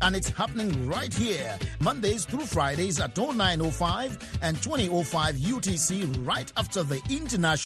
and it's happening right here, Mondays through Fridays at 09:05 and 20:05 UTC, right after the international.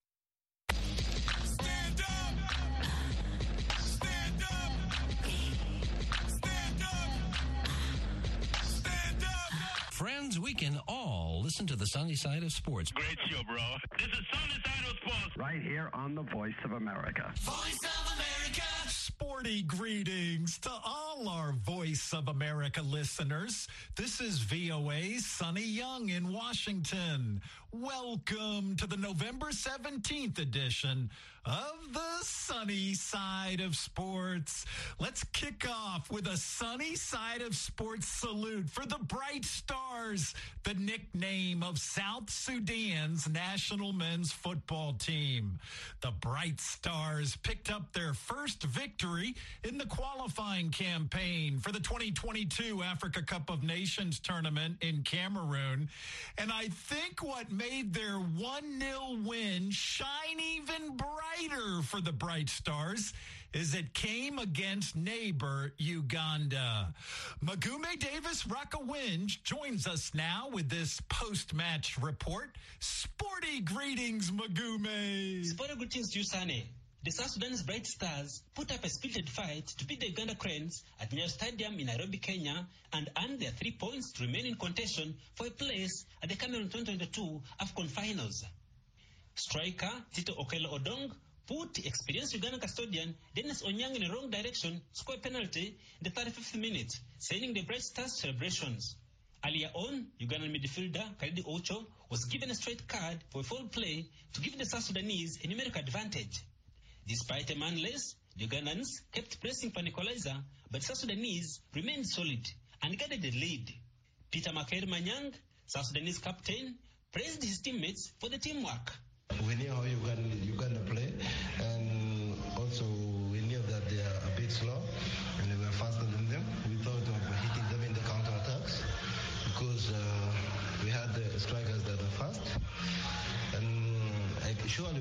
Friends, we can all listen to the sunny side of sports. Great show, bro. This is Sunny Side of Sports. Right here on the Voice of America. Voice of America. Sporty greetings to all our Voice of America listeners. This is VOA's Sonny Young in Washington. Welcome to the November 17th edition of the Sunny Side of Sports. Let's kick off with a Sunny Side of Sports salute for the Bright Stars, the nickname of South Sudan's national men's football team. The Bright Stars picked up their first victory in the qualifying campaign for the 2022 Africa Cup of Nations tournament in Cameroon. And I think what made their 1-0 win shine even brighter for the Bright Stars is it came against neighbor Uganda. Magume Davis Rakawinj joins us now with this post-match report. Sporty greetings, Magume. Sporty greetings to you, Sane. The South Sudanese Bright Stars put up a spirited fight to beat the Uganda Cranes at Nyayo Stadium in Nairobi, Kenya, and earned their 3 points to remain in contention for a place at the Cameroon 2022 AFCON Finals. Striker Tito Okello Odong put experienced Ugandan custodian Dennis Onyang in the wrong direction, scored a penalty in the 35th minute, sending the Bright Stars celebrations. Earlier on, Ugandan midfielder Khalid Ocho was given a straight card for foul play to give the South Sudanese a numerical advantage. Despite a manless, the Ugandans kept pressing for an equalizer, but South Sudanese remained solid and guarded the lead. Peter Makair Manyang, South Sudanese captain, praised his teammates for the teamwork. We knew how Uganda play, and also we knew that they are a bit slow and they were faster than them. We thought of hitting them in the counter-attacks because we had the strikers that are fast, and surely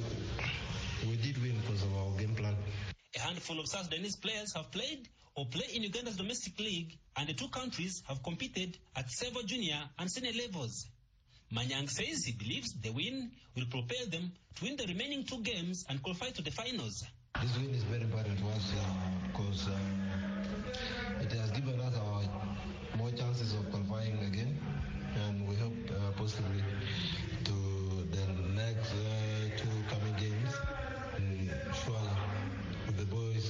we did win because of our game plan. A handful of South Sudanese players have played or play in Uganda's domestic league, and the two countries have competed at several junior and senior levels. Manyang says he believes the win will propel them to win the remaining 2 games and qualify to the finals. This win is very important to us because it has given us more chances of qualifying again, and we hope possibly to the next 2 coming games. And surely with the boys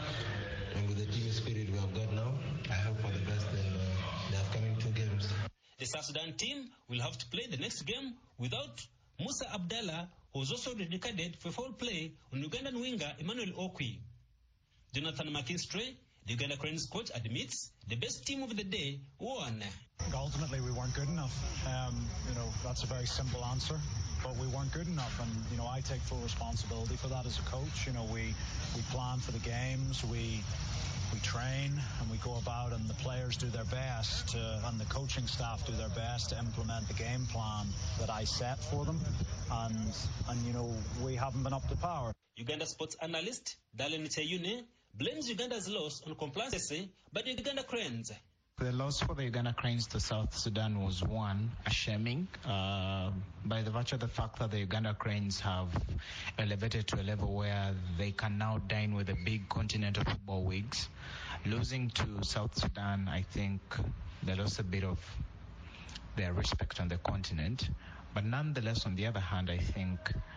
and with the team spirit we have got now, I hope for the best in the upcoming 2 games. The South Sudan team will have to play the next game without Musa Abdallah, who was also recorded for foul play on Ugandan winger Emmanuel Okwi. Jonathan McKinstry, the Uganda Cranes coach, admits the best team of the day won. Ultimately, we weren't good enough. That's a very simple answer, but we weren't good enough. And, I take full responsibility for that as a coach. We plan for the games, we train, and we go about, and the players do their best, and the coaching staff do their best to implement the game plan that I set for them. And we haven't been up to power. Uganda sports analyst Dalen Teyune blames Uganda's loss on complacency by the Uganda Cranes. The loss for the Uganda Cranes to South Sudan was a shaming by the virtue of the fact that the Uganda Cranes have elevated to a level where they can now dine with the big continental football wigs. Losing to South Sudan, I think they lost a bit of their respect on the continent. But nonetheless, on the other hand, I think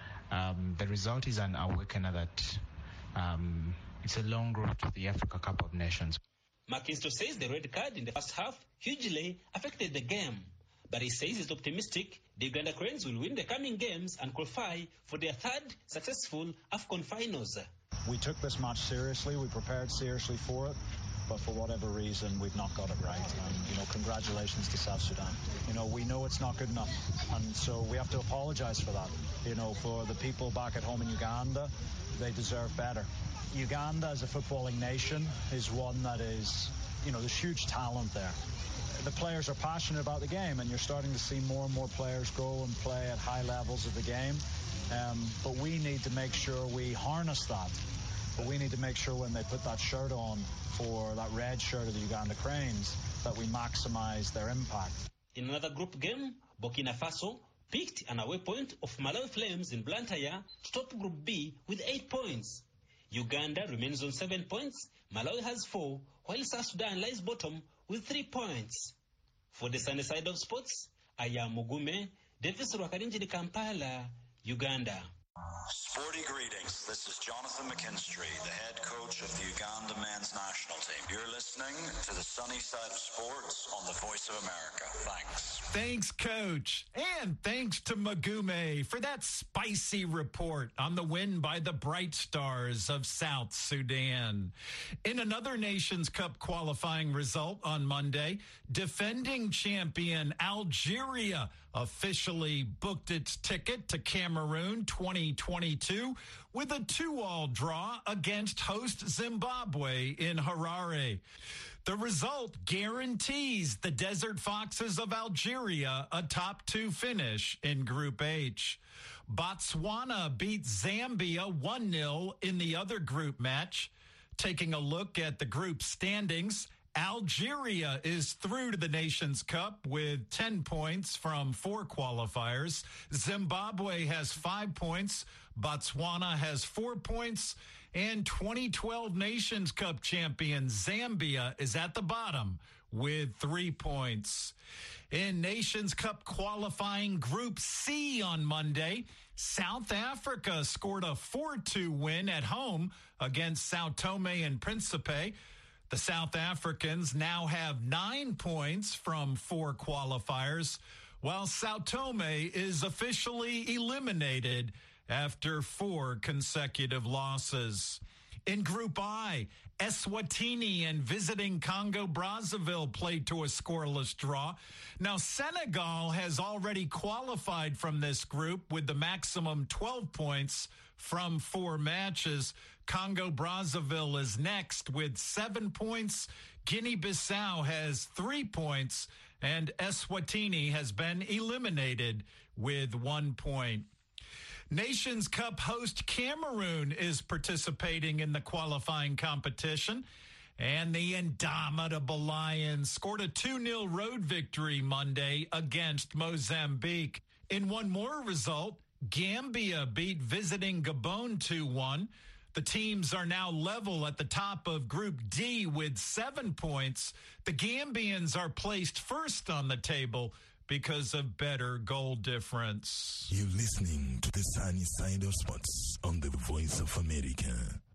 the result is an awakener that it's a long road to the Africa Cup of Nations. McKinstry says the red card in the first half hugely affected the game, but he says he's optimistic the Uganda Cranes will win the coming games and qualify for their 3rd successful AFCON finals. We took this match seriously, we prepared seriously for it, but for whatever reason we've not got it right. And congratulations to South Sudan. We know it's not good enough, and so we have to apologize for that. For the people back at home in Uganda, they deserve better. Uganda as a footballing nation is one that is, there's huge talent there. The players are passionate about the game, and you're starting to see more and more players go and play at high levels of the game. But we need to make sure we harness that But we need to make sure when they put that shirt on, for that red shirt of the Uganda Cranes, that we maximize their impact. In another group game, Burkina Faso picked an away point of Malawi Flames in Blantyre to top Group B with 8 points. Uganda remains on 7 points, Malawi has 4, while South Sudan lies bottom with 3 points. For the sunny side of sports, I am Mugume, Davis Rwakarinjini, Kampala, Uganda. Sporty greetings. This is Jonathan McKinstry, the head coach of the Uganda men's national team. You're listening to the sunny side of sports on the Voice of America. Thanks. Thanks, Coach. And thanks to Magume for that spicy report on the win by the Bright Stars of South Sudan. In another Nations Cup qualifying result on Monday, defending champion Algeria officially booked its ticket to Cameroon 2022 with a 2-2 draw against host Zimbabwe in Harare. The result guarantees the Desert Foxes of Algeria a top 2 finish in Group H. Botswana beat Zambia 1-0 in the other group match. Taking a look at the group standings, Algeria is through to the Nations Cup with 10 points from 4 qualifiers. Zimbabwe has 5 points. Botswana has 4 points. And 2012 Nations Cup champion Zambia is at the bottom with 3 points. In Nations Cup qualifying Group C on Monday, South Africa scored a 4-2 win at home against Sao Tome and Principe. The South Africans now have 9 points from 4 qualifiers, while Sao Tome is officially eliminated after 4 consecutive losses. In Group I, Eswatini and visiting Congo-Brazzaville played to a scoreless draw. Now, Senegal has already qualified from this group with the maximum 12 points from 4 matches. Congo-Brazzaville is next with 7 points. Guinea-Bissau has 3 points, and Eswatini has been eliminated with 1 point. Nations Cup host Cameroon is participating in the qualifying competition, and the indomitable Lions scored a 2-0 road victory Monday against Mozambique. In one more result, Gambia beat visiting Gabon 2-1. The teams are now level at the top of Group D with 7 points. The Gambians are placed first on the table because of better goal difference. You're listening to the sunny side of sports on the Voice of America.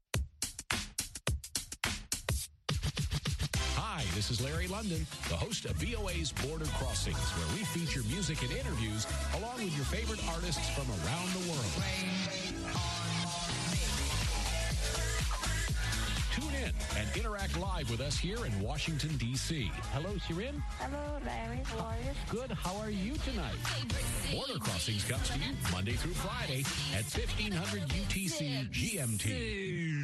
Hi, this is Larry London, the host of VOA's Border Crossings, where we feature music and interviews along with your favorite artists from around the world. Tune in and interact live with us here in Washington, D.C. Hello, Shirin. Hello, Larry. How are you? Good. How are you tonight? Border Crossings comes to you Monday through Friday at 1500 UTC GMT.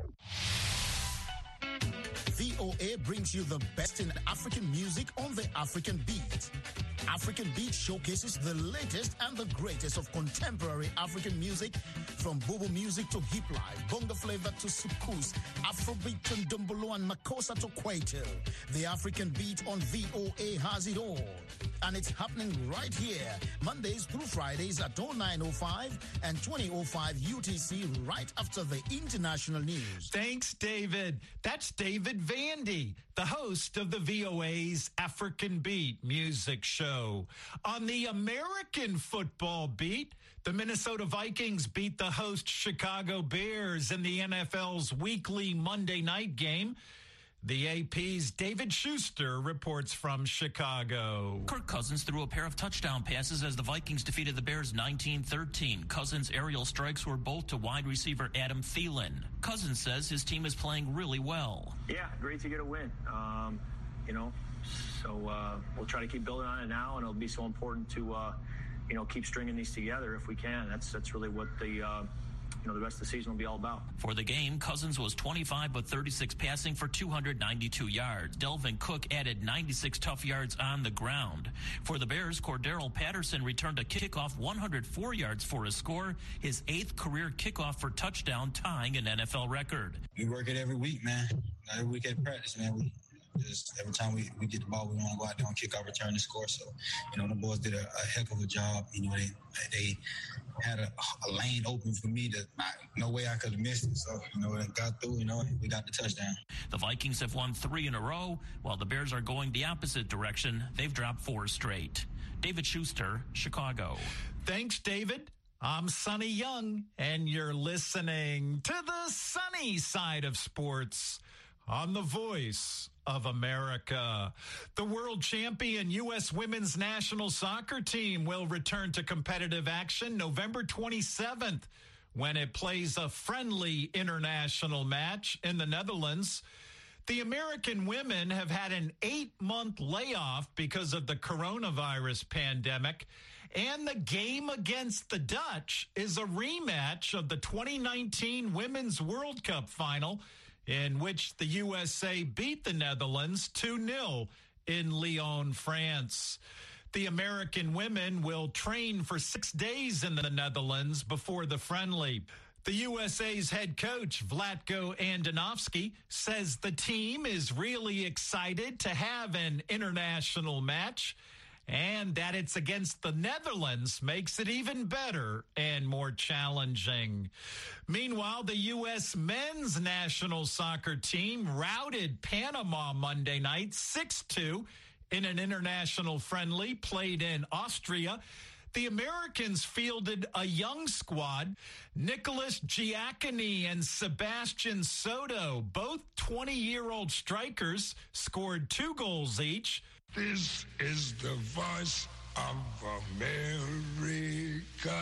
VOA brings you the best in African music on the African Beat. African Beat showcases the latest and the greatest of contemporary African music, from Bobo music to hip life, bongo flavor to soukous, Afrobeat to Ndombolo and Makossa to Kwaito. The African Beat on VOA has it all. And it's happening right here, Mondays through Fridays at 09:05 and 20:05 UTC, right after the international news. Thanks, David. That's David Vandy, the host of the VOA's African Beat music show. On the American football beat, the Minnesota Vikings beat the host Chicago Bears in the NFL's weekly Monday night game. The AP's David Schuster reports from Chicago. Kirk Cousins threw a pair of touchdown passes as the Vikings defeated the Bears 19-13. Cousins' aerial strikes were both to wide receiver Adam Thielen. Cousins says his team is playing really well. Yeah, great to get a win. We'll try to keep building on it now, and it'll be so important to, keep stringing these together if we can. That's really what the the rest of the season will be all about. For the game, Cousins was 25 of 36 passing for 292 yards. Delvin Cook added 96 tough yards on the ground. For the Bears, Cordero Patterson returned a kickoff 104 yards for a score, his 8th career kickoff for touchdown, tying an NFL record. We work it every week, man. Every week at practice, man. Just every time we get the ball, we want to go out there and kick our return and score. So, the boys did a heck of a job. They had a lane open for me that no way I could have missed it. So, it got through, we got the touchdown. The Vikings have won 3 in a row, while the Bears are going the opposite direction. They've dropped 4 straight. David Schuster, Chicago. Thanks, David. I'm Sonny Young, and you're listening to the sunny side of sports on the Voice of America. The world champion U.S. women's national soccer team will return to competitive action November 27th when it plays a friendly international match in the Netherlands. The American women have had an 8-month layoff because of the coronavirus pandemic, and the game against the Dutch is a rematch of the 2019 Women's World Cup final, in which the USA beat the Netherlands 2-0 in Lyon, France. The American women will train for 6 days in the Netherlands before the friendly. The USA's head coach, Vlatko Andonovski, says the team is really excited to have an international match, and that it's against the Netherlands makes it even better and more challenging. Meanwhile, the U.S. men's national soccer team routed Panama Monday night 6-2 in an international friendly played in Austria. The Americans fielded a young squad. Nicholas Giacchini and Sebastian Soto, both 20-year-old strikers, scored 2 goals each. This is the Voice of America.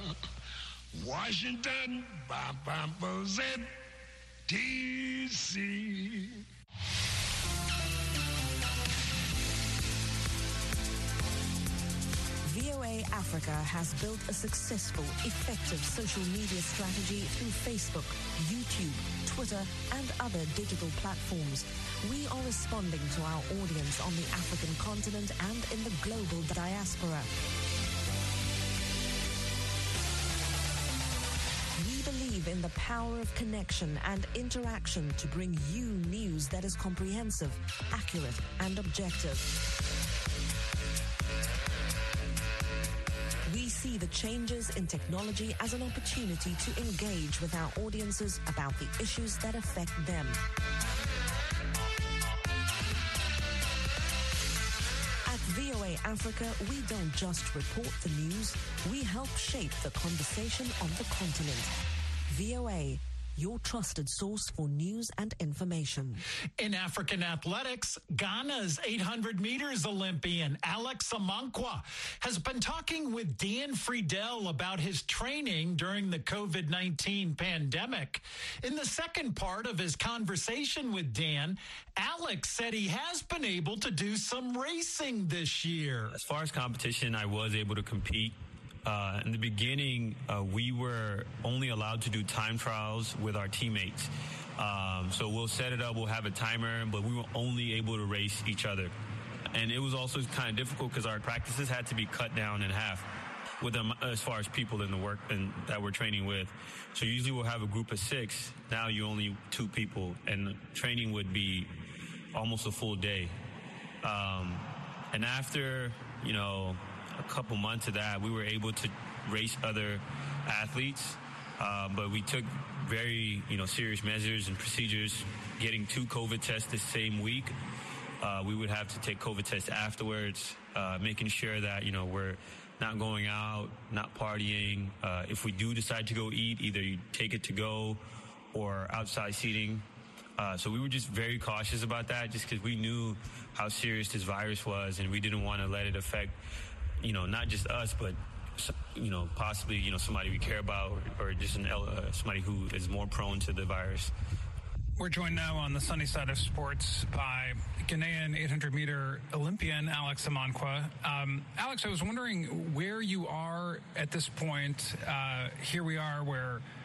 Washington, D.C. VOA Africa has built a successful, effective social media strategy through Facebook, YouTube, Twitter, and other digital platforms. We are responding to our audience on the African continent and in the global diaspora. We believe in the power of connection and interaction to bring you news that is comprehensive, accurate, and objective. We see the changes in technology as an opportunity to engage with our audiences about the issues that affect them. At VOA Africa, we don't just report the news, we help shape the conversation on the continent. VOA, your trusted source for news and information. In African athletics, Ghana's 800 meters Olympian Alex Amankwa has been talking with Dan Friedel about his training during the COVID-19 pandemic. In the second part of his conversation with Dan, Alex said he has been able to do some racing this year. As far as competition, I was able to compete. In the beginning, we were only allowed to do time trials with our teammates. So we'll set it up, we'll have a timer, but we were only able to race each other. And it was also kind of difficult because our practices had to be cut down in half with them as far as people in the work and that we're training with. So usually we'll have a group of 6. Now you only 2 people, and training would be almost a full day. And after, a couple months of that, we were able to race other athletes, but we took very, serious measures and procedures, getting 2 COVID tests the same week. We would have to take COVID tests afterwards, making sure that, we're not going out, not partying. If we do decide to go eat, either you take it to go or outside seating. So we were just very cautious about that just because we knew how serious this virus was, and we didn't want to let it affect not just us, but, possibly, somebody we care about or just somebody who is more prone to the virus. We're joined now on the sunny side of sports by Ghanaian 800-meter Olympian Alex Amankwa. Alex, I was wondering where you are at this point. Here we are where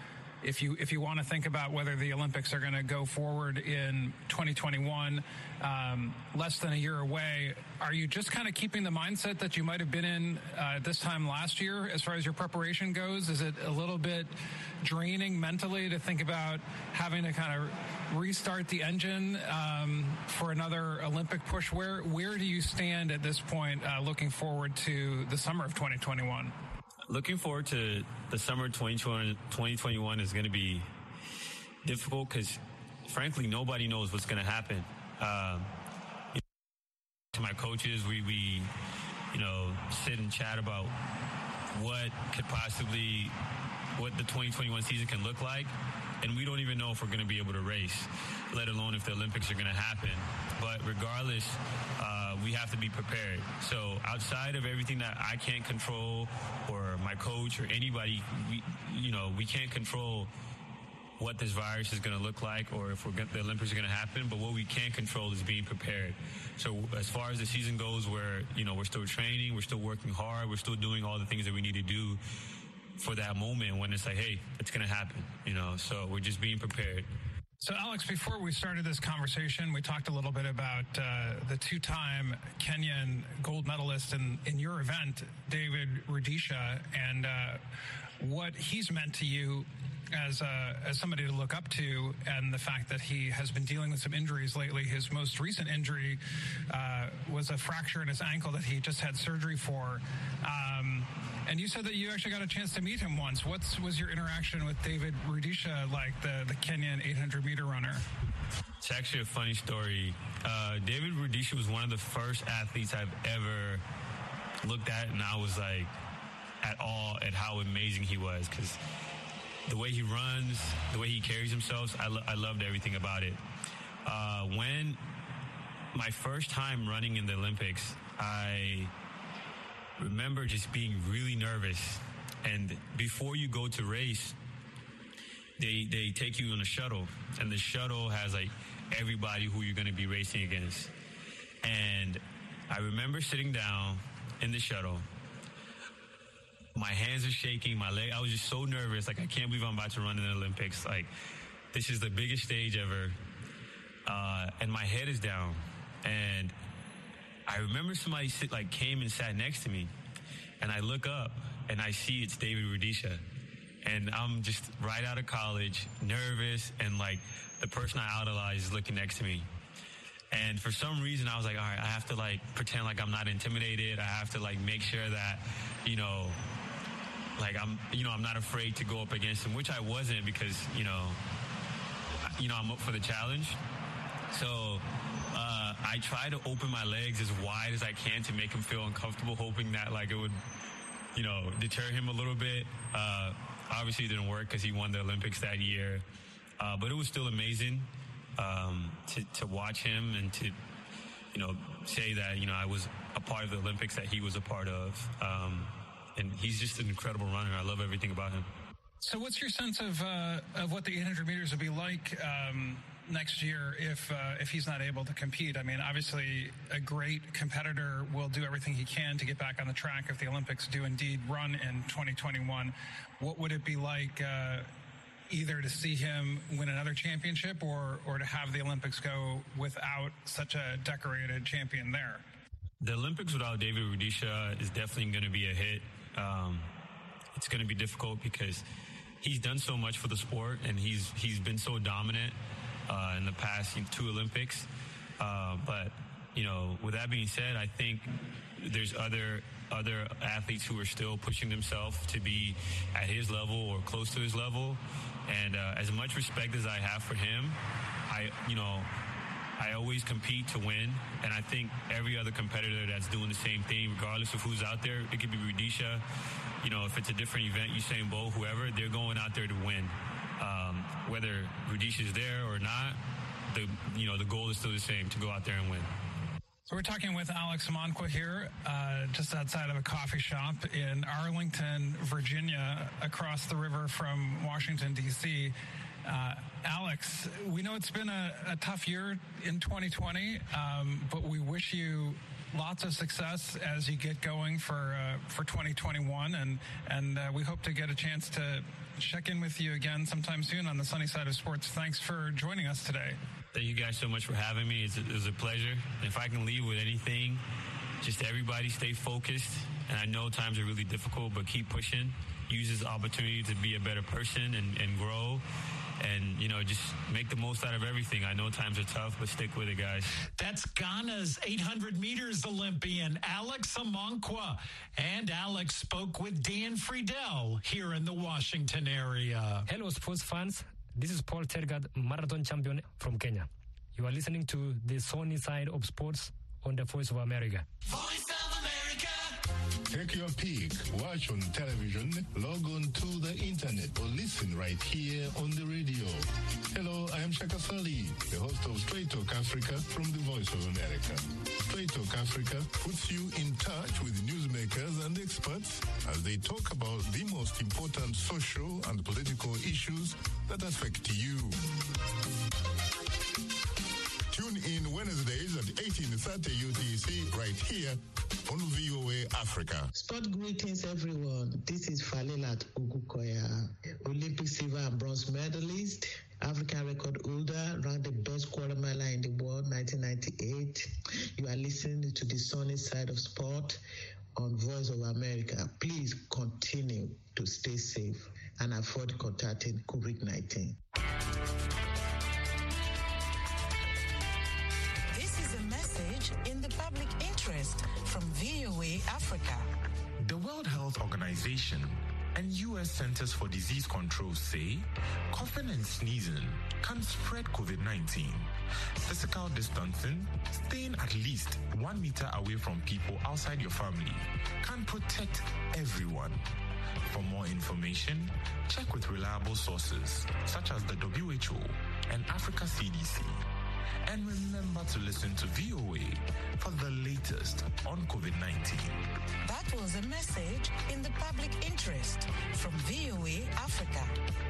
if you want to think about whether the Olympics are going to go forward in 2021, less than a year away, are you just kind of keeping the mindset that you might have been in this time last year as far as your preparation goes? Is it a little bit draining mentally to think about having to kind of restart the engine for another Olympic push? Where do you stand at this point looking forward to the summer of 2021? Looking forward to the summer 2021 is going to be difficult because, frankly, nobody knows what's going to happen. To my coaches, we sit and chat about what the 2021 season can look like, and we don't even know if we're going to be able to race, let alone if the Olympics are going to happen. But regardless, we have to be prepared. So outside of everything that I can't control, or my coach or anybody, we can't control what this virus is going to look like or if the Olympics are going to happen. But what we can control is being prepared. So as far as the season goes, we're still training, we're still working hard, we're still doing all the things that we need to do for that moment when it's like, hey, it's going to happen, so we're just being prepared. So, Alex, before we started this conversation, we talked a little bit about the two-time Kenyan gold medalist in your event, David Rudisha, and what he's meant to you as somebody to look up to, and the fact that he has been dealing with some injuries lately. His most recent injury was a fracture in his ankle that he just had surgery for. And you said that you actually got a chance to meet him once. What was your interaction with David Rudisha like, the Kenyan 800-meter runner? It's actually a funny story. David Rudisha was one of the first athletes I've ever looked at, and I was like at awe at how amazing he was, because the way he runs, the way he carries himself, I loved everything about it. When my first time running in the Olympics, I remember just being really nervous. And before you go to race, they take you on a shuttle, and the shuttle has like everybody who you're going to be racing against. And I remember sitting down in the shuttle. My hands are shaking, my leg. I was just so nervous. Like, I can't believe I'm about to run in the Olympics. Like, this is the biggest stage ever. And my head is down. And I remember somebody came and sat next to me, and I look up and I see it's David Rudisha, and I'm just right out of college, nervous, and like the person I idolize is looking next to me. And for some reason I was like, all right, I have to like pretend like I'm not intimidated. I have to like make sure that, I'm not afraid to go up against him, which I wasn't, because, I'm up for the challenge. So, I try to open my legs as wide as I can to make him feel uncomfortable, hoping that like it would, deter him a little bit. Obviously it didn't work because he won the Olympics that year. But it was still amazing, to watch him and to, say that, I was a part of the Olympics that he was a part of. And he's just an incredible runner. I love everything about him. So what's your sense of what the 800 meters will be like next year if he's not able to compete? I mean, obviously a great competitor will do everything he can to get back on the track if the Olympics do indeed run in 2021. What would it be like either to see him win another championship or to have the Olympics go without such a decorated champion there? The Olympics without David Rudisha is definitely going to be a hit. It's going to be difficult because he's done so much for the sport, and he's been so dominant in the past 2 Olympics. But with that being said, I think there's other athletes who are still pushing themselves to be at his level or close to his level. And as much respect as I have for him, I always compete to win, and I think every other competitor that's doing the same thing, regardless of who's out there, it could be Rudisha, if it's a different event, Usain Bolt, whoever, they're going out there to win. Whether Rudisha's there or not, the goal is still the same, to go out there and win. So we're talking with Alex Amankwah here, just outside of a coffee shop in Arlington, Virginia, across the river from Washington, D.C. Alex, we know it's been a tough year in 2020, but we wish you lots of success as you get going for 2021, and we hope to get a chance to check in with you again sometime soon on the Sunny Side of Sports. Thanks for joining us today. Thank you guys so much for having me. It was a pleasure. If I can leave with anything, just everybody stay focused. And I know times are really difficult, but keep pushing. Use this opportunity to be a better person and grow. And, just make the most out of everything. I know times are tough, but stick with it, guys. That's Ghana's 800 meters Olympian, Alex Amankwa. And Alex spoke with Dan Friedel here in the Washington area. Hello, sports fans. This is Paul Tergat, marathon champion from Kenya. You are listening to the Sunny Side of Sports on the Voice of America. Voice of America. Take your pick, watch on television, log on to the internet, or listen right here on the radio. Hello, I am Shaka Sali, the host of Straight Talk Africa from the Voice of America. Straight Talk Africa puts you in touch with newsmakers and experts as they talk about the most important social and political issues that affect you. Tune in Wednesdays at 18:30 UTC right here on VOA Africa. Sport greetings, everyone. This is Falilat Ugukoya, Olympic silver and bronze medalist, African record holder, ranked the best quarter miler in the world, 1998. You are listening to the Sunny Side of Sport on Voice of America. Please continue to stay safe and avoid contacting COVID-19. In the public interest from VOA Africa. The World Health Organization and U.S. Centers for Disease Control say coughing and sneezing can spread COVID-19. Physical distancing, staying at least 1 meter away from people outside your family, can protect everyone. For more information, check with reliable sources such as the WHO and Africa CDC. And remember to listen to VOA for the latest on COVID-19. That was a message in the public interest from VOA Africa.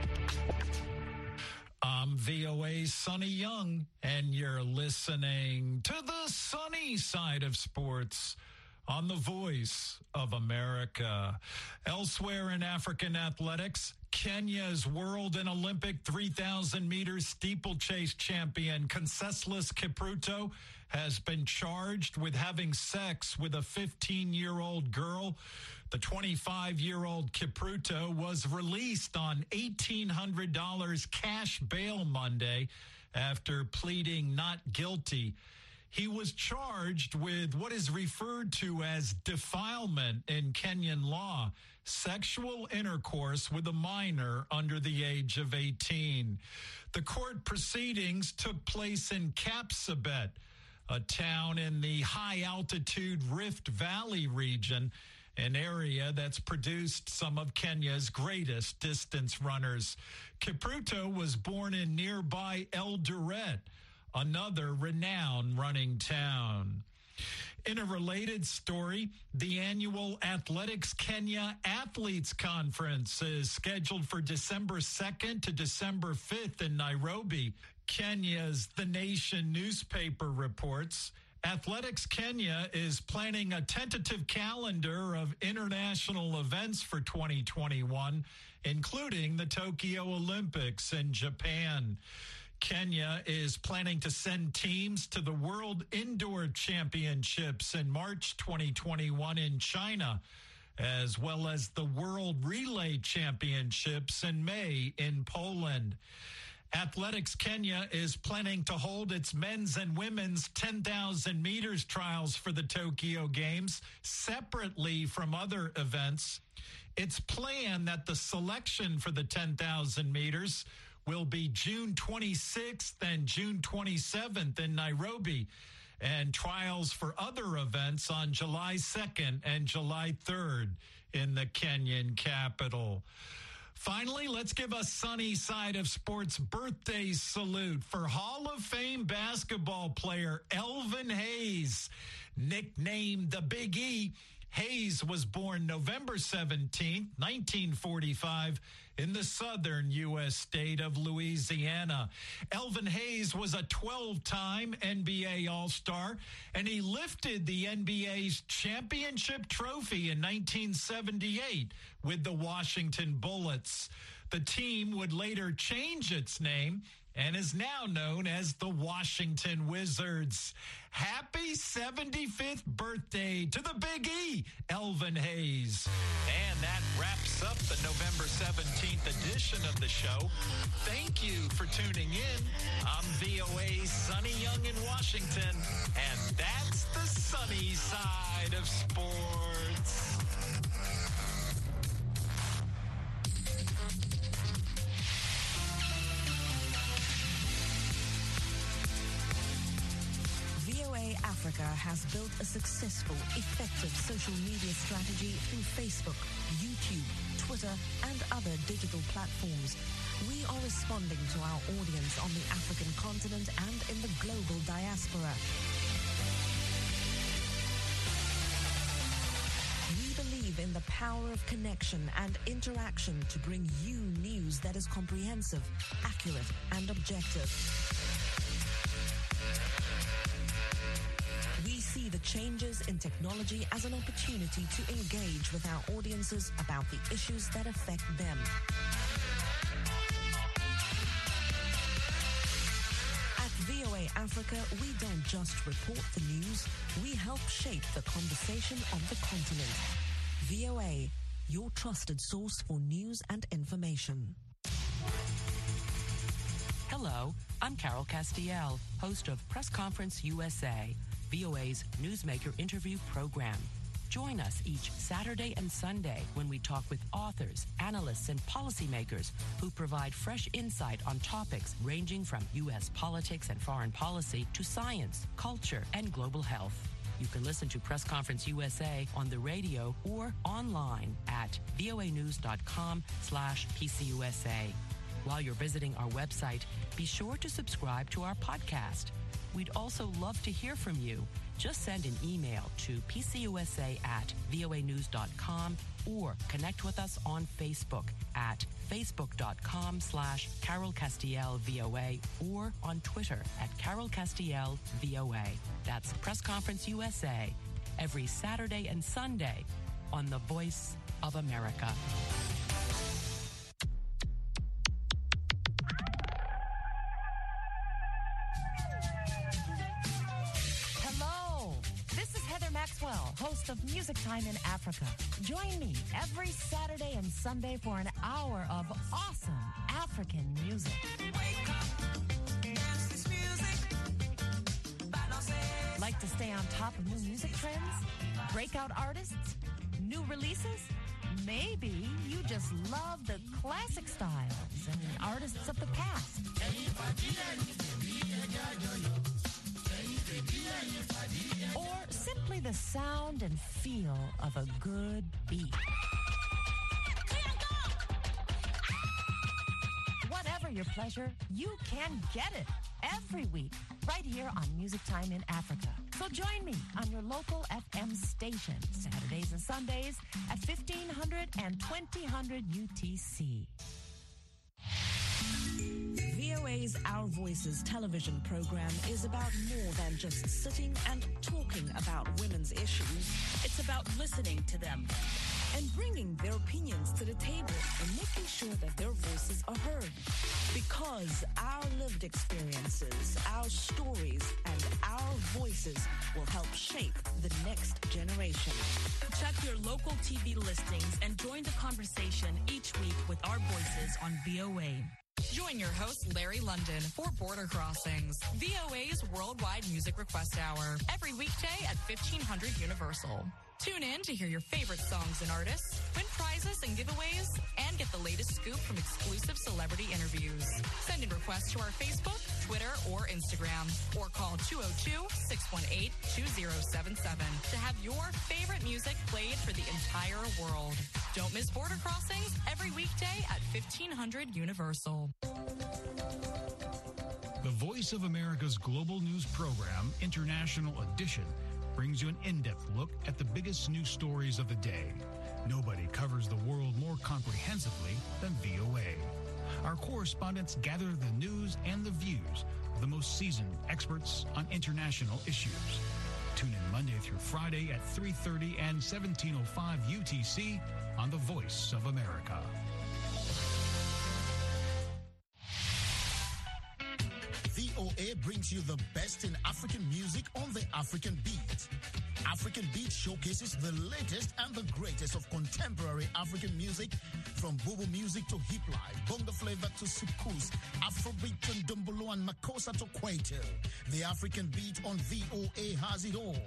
I'm VOA's Sonny Young, and you're listening to the Sunny Side of Sports on the Voice of America. Elsewhere in African athletics, Kenya's world and Olympic 3,000 meters steeplechase champion Conseslus Kipruto has been charged with having sex with a 15-year-old girl. The 25-year-old Kipruto was released on $1,800 cash bail Monday after pleading not guilty. He was charged with what is referred to as defilement in Kenyan law, sexual intercourse with a minor under the age of 18. The court proceedings took place in Kapsabet, a town in the high-altitude Rift Valley region, an area that's produced some of Kenya's greatest distance runners. Kipruto was born in nearby Eldoret, another renowned running town. In a related story, the annual Athletics Kenya Athletes Conference is scheduled for December 2nd to December 5th in Nairobi. Kenya's The Nation newspaper reports Athletics Kenya is planning a tentative calendar of international events for 2021, including the Tokyo Olympics in Japan. Kenya is planning to send teams to the World Indoor Championships in March 2021 in China, as well as the World Relay Championships in May in Poland. Athletics Kenya is planning to hold its men's and women's 10,000 meters trials for the Tokyo Games separately from other events. It's planned that the selection for the 10,000 meters will be June 26th and June 27th in Nairobi, and trials for other events on July 2nd and July 3rd in the Kenyan capital. Finally, let's give a Sunny Side of Sports birthday salute for Hall of Fame basketball player Elvin Hayes, nicknamed the Big E. Hayes was born November 17, 1945, in the southern U.S. state of Louisiana. Elvin Hayes was a 12-time NBA All-Star, and he lifted the NBA's championship trophy in 1978 with the Washington Bullets. The team would later change its name and is now known as the Washington Wizards. Happy 75th birthday to the Big E, Elvin Hayes. And that wraps up the November 17th edition of the show. Thank you for tuning in. I'm VOA's Sonny Young in Washington, and that's the sunny side of sports. VOA Africa has built a successful, effective social media strategy through Facebook, YouTube, Twitter, and other digital platforms. We are responding to our audience on the African continent and in the global diaspora. We believe in the power of connection and interaction to bring you news that is comprehensive, accurate, and objective. We see the changes in technology as an opportunity to engage with our audiences about the issues that affect them. At VOA Africa, we don't just report the news, we help shape the conversation on the continent. VOA, your trusted source for news and information. Hello, I'm Carol Castiel, host of Press Conference USA, VOA's Newsmaker interview program. Join us each Saturday and Sunday when we talk with authors, analysts, and policymakers who provide fresh insight on topics ranging from U.S. politics and foreign policy to science, culture, and global health. You can listen to Press Conference USA on the radio or online at voanews.com/PCUSA. While you're visiting our website, be sure to subscribe to our podcast. We'd also love to hear from you. Just send an email to pcusa@voanews.com or connect with us on Facebook at facebook.com/CarolCastielVOA or on Twitter at CarolCastielVOA. That's Press Conference USA every Saturday and Sunday on the Voice of America. Host of Music Time in Africa. Join me every Saturday and Sunday for an hour of awesome African music. Like to stay on top of new music trends? Breakout artists? New releases? Maybe you just love the classic styles and artists of the past. Or simply the sound and feel of a good beat. Whatever your pleasure, you can get it every week right here on Music Time in Africa. So join me on your local FM station Saturdays and Sundays at 1500 and 2000 UTC. VOA's Our Voices television program is about more than just sitting and talking about women's issues. It's about listening to them and bringing their opinions to the table and making sure that their voices are heard. Because our lived experiences, our stories, and our voices will help shape the next generation. Check your local TV listings and join the conversation each week with our voices on VOA. Join your host, Larry London, for Border Crossings, VOA's Worldwide Music Request Hour, every weekday at 1500 Universal. Tune in to hear your favorite songs and artists, win prizes and giveaways, and get the latest scoop from exclusive celebrity interviews. Send in requests to our Facebook, Twitter, or Instagram, or call 202-618-2077 to have your favorite music played for the entire world. Don't miss Border Crossings every weekday at 1500 Universal. The Voice of America's global news program, International Edition, brings you an in-depth look at the biggest news stories of the day. Nobody covers the world more comprehensively than VOA. Our correspondents gather the news and the views of the most seasoned experts on international issues. Tune in Monday through Friday at 3:30 and 17:05 UTC on The Voice of America. VOA brings you the best in African music on the African Beat. African Beat showcases the latest and the greatest of contemporary African music, from Bobo music to hip life, bongo flavor to soukous, Afrobeat to Ndombolo and Makossa to Kwaito. The African Beat on VOA has it all.